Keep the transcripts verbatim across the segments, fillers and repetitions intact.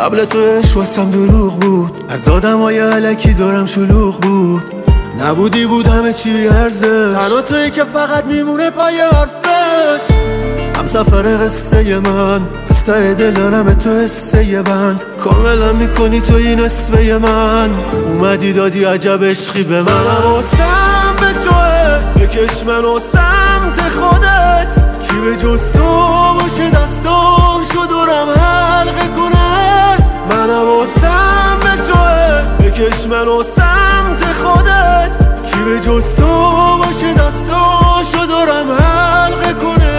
قبل تو عشق واسم دروغ بود، از آدمای علکی دارم شلوغ بود. نبودی بود همه چی بی‌ارزش، تنها تویی که فقط میمونه پای حرفش. هم سفر قصه من، از ته دل دارم تو حسه یه بند. کاملا میکنی تو این نصفه من، اومدی دادی عجب عشقی به من. حواسم به توه، بکش منو سمت خودت. کی به جز تو باشه دستاشو دورم حلقه کنه. من حواسم به توه، بکش منو سمت خودت. کی به جز تو باشه دستاشو دورم حلقه کنه.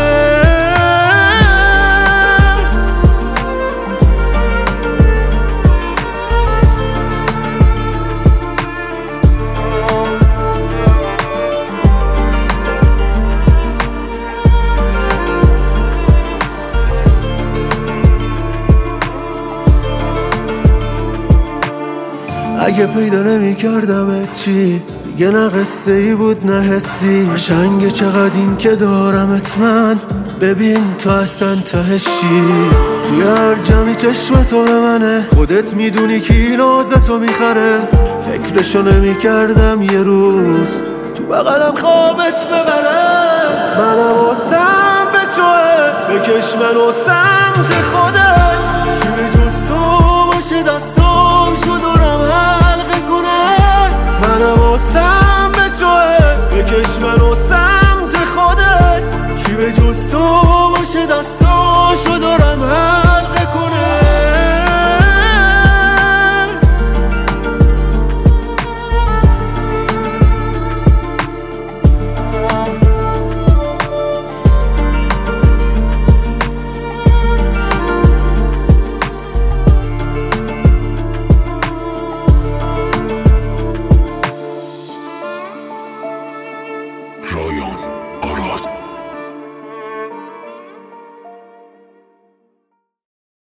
اگه پیدا نمی کردم چی دیگه، نه قصه ای بود نه حسی. قشنگه چقدر این که دارمت من، ببین تو اصلا تهشی. توی هر جمعی چشم تو به منه، خودت میدونی کی نازتو میخره. فکرشو نمی کردم یه روز تو بغلم خوابت ببره. من حواسم به توه، بکش منو سمت خودت. کی به جز تو باشه دستاشو دورم حلقه کنه. من حواسم به توه، بکش منو سمت خودت. کی به جز تو باشه دستاشو دورم حلقه کنه. رویان